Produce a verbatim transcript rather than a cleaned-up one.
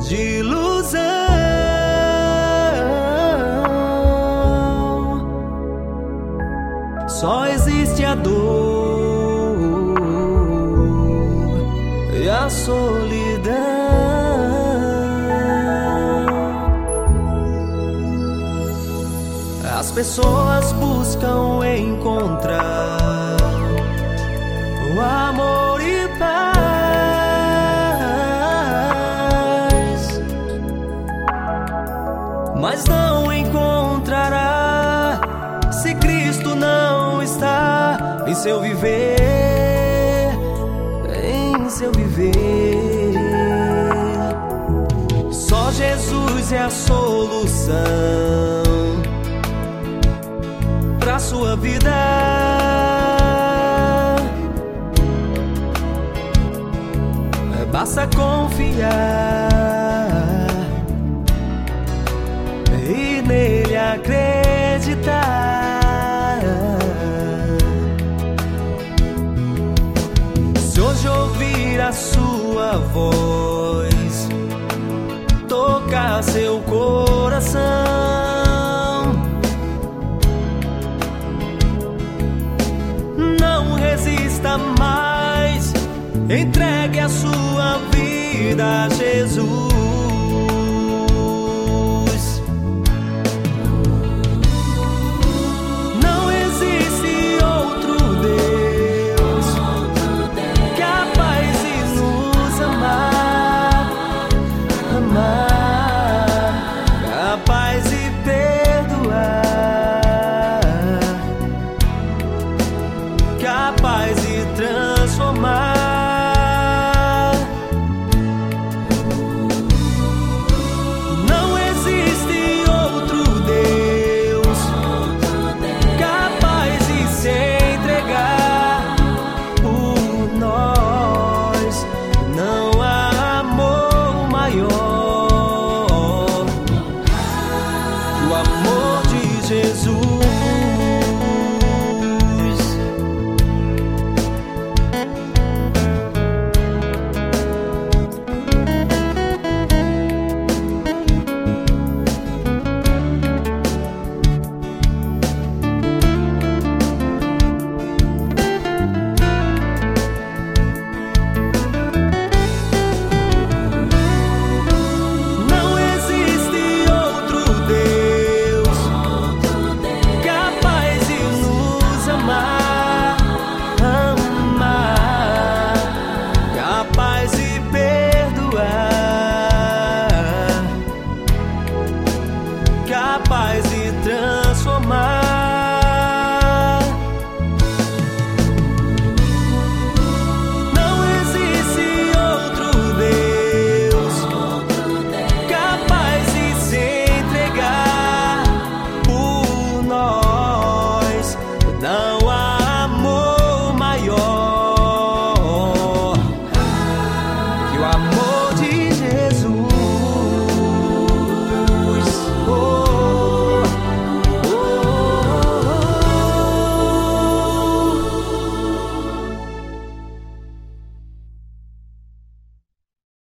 de ilusão. Só existe a dor e a solidão. As pessoas buscam encontrar o amor e paz, mas não encontrará se Cristo não está em seu viver, em seu viver. Só Jesus é a solução pra sua vida. Basta confiar e nele acreditar. Se hoje ouvir a sua voz tocar seu coração, não resista mais, entregue a sua vida a Jesus.